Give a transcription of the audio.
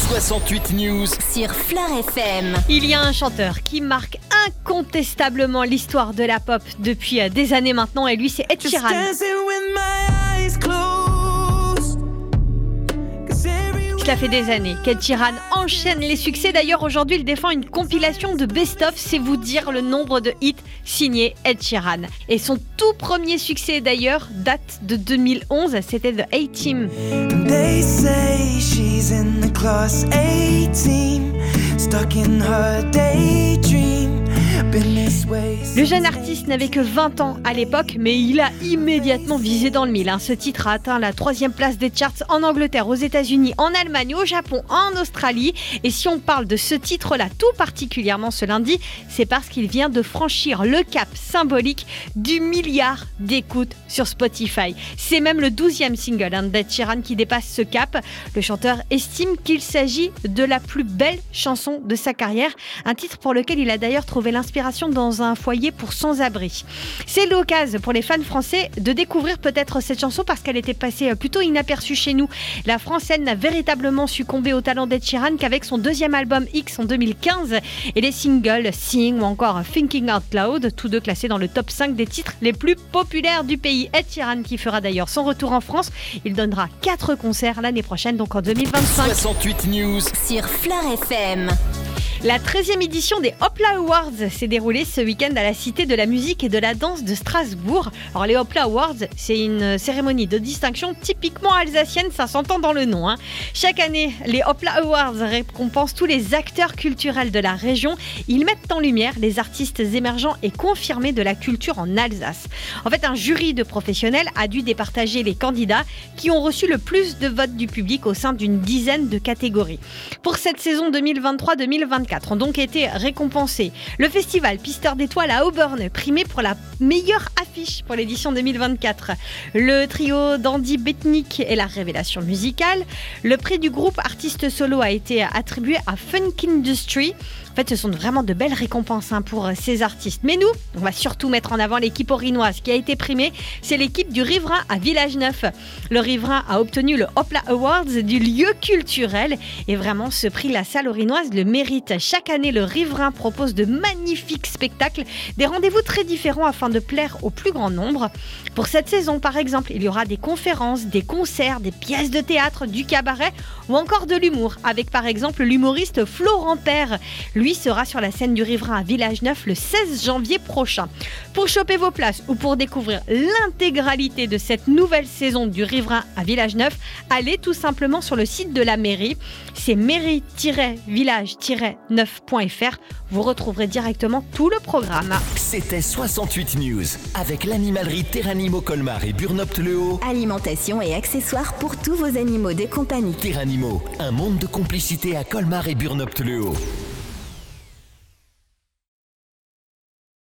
68 News sur Fleur FM. Il y a un chanteur qui marque incontestablement l'histoire de la pop depuis des années maintenant, et lui c'est Ed Sheeran. Cela fait des années qu'Ed Sheeran enchaîne les succès. D'ailleurs aujourd'hui il défend une compilation de best-of, c'est vous dire le nombre de hits signés Ed Sheeran. Et son tout premier succès d'ailleurs date de 2011, c'était The A-Team. They say she's in the class A-team, stuck in her daydream. Le jeune artiste n'avait que 20 ans à l'époque, mais il a immédiatement visé dans le mille. Ce titre a atteint la 3e place des charts en Angleterre, aux États-Unis, en Allemagne, au Japon, en Australie. Et si on parle de ce titre-là tout particulièrement ce lundi, c'est parce qu'il vient de franchir le cap symbolique du milliard d'écoutes sur Spotify. C'est même le 12e single d'Ed Sheeran qui dépasse ce cap. Le chanteur estime qu'il s'agit de la plus belle chanson de sa carrière, un titre pour lequel il a d'ailleurs trouvé l'inspiration dans un foyer pour sans-abri. C'est l'occasion pour les fans français de découvrir peut-être cette chanson parce qu'elle était passée plutôt inaperçue chez nous. La France, elle, n'a véritablement succombé au talent d'Ed Sheeran qu'avec son 2e album X en 2015 et les singles Sing ou encore Thinking Out Loud, tous deux classés dans le top 5 des titres les plus populaires du pays. Ed Sheeran qui fera d'ailleurs son retour en France. Il donnera 4 concerts l'année prochaine, donc en 2025. 68 News sur Fleur FM. La 13e édition des Hopla Awards s'est déroulée ce week-end à la Cité de la musique et de la danse de Strasbourg. Alors les Hopla Awards, c'est une cérémonie de distinction typiquement alsacienne, ça s'entend dans le nom. Chaque année, les Hopla Awards récompensent tous les acteurs culturels de la région. Ils mettent en lumière les artistes émergents et confirmés de la culture en Alsace. En fait, un jury de professionnels a dû départager les candidats qui ont reçu le plus de votes du public au sein d'une dizaine de catégories. Pour cette saison 2023-2024, ont donc été récompensés le festival Pisteur d'étoiles à Auburn, primé pour la meilleure affiche pour l'édition 2024. Le trio d'Andy Betnik est la révélation musicale. Le prix du groupe artiste solo a été attribué à Funk Industry. En fait, ce sont vraiment de belles récompenses pour ces artistes. Mais nous, on va surtout mettre en avant l'équipe orinoise qui a été primée. C'est l'équipe du Riverain à Village-Neuf. Le Riverain a obtenu le Hopla Awards du lieu culturel. Et vraiment, ce prix, la salle orinoise le mérite. Chaque année, le Riverain propose de magnifiques spectacles, des rendez-vous très différents afin de plaire au plus grand nombre. Pour cette saison, par exemple, il y aura des conférences, des concerts, des pièces de théâtre, du cabaret ou encore de l'humour, avec par exemple l'humoriste Florent Père. Lui sera sur la scène du Riverain à Village-Neuf le 16 janvier prochain. Pour choper vos places ou pour découvrir l'intégralité de cette nouvelle saison du Riverain à Village-Neuf, allez tout simplement sur le site de la mairie. C'est mairie-village-9.fr. Vous retrouverez directement tout le programme. C'était 68 News avec l'animalerie Terranimo Colmar et Burnopte-le-Haut. Alimentation et accessoires pour tous vos animaux de compagnie. Terranimo, un monde de complicité à Colmar et Burnopte-le-Haut.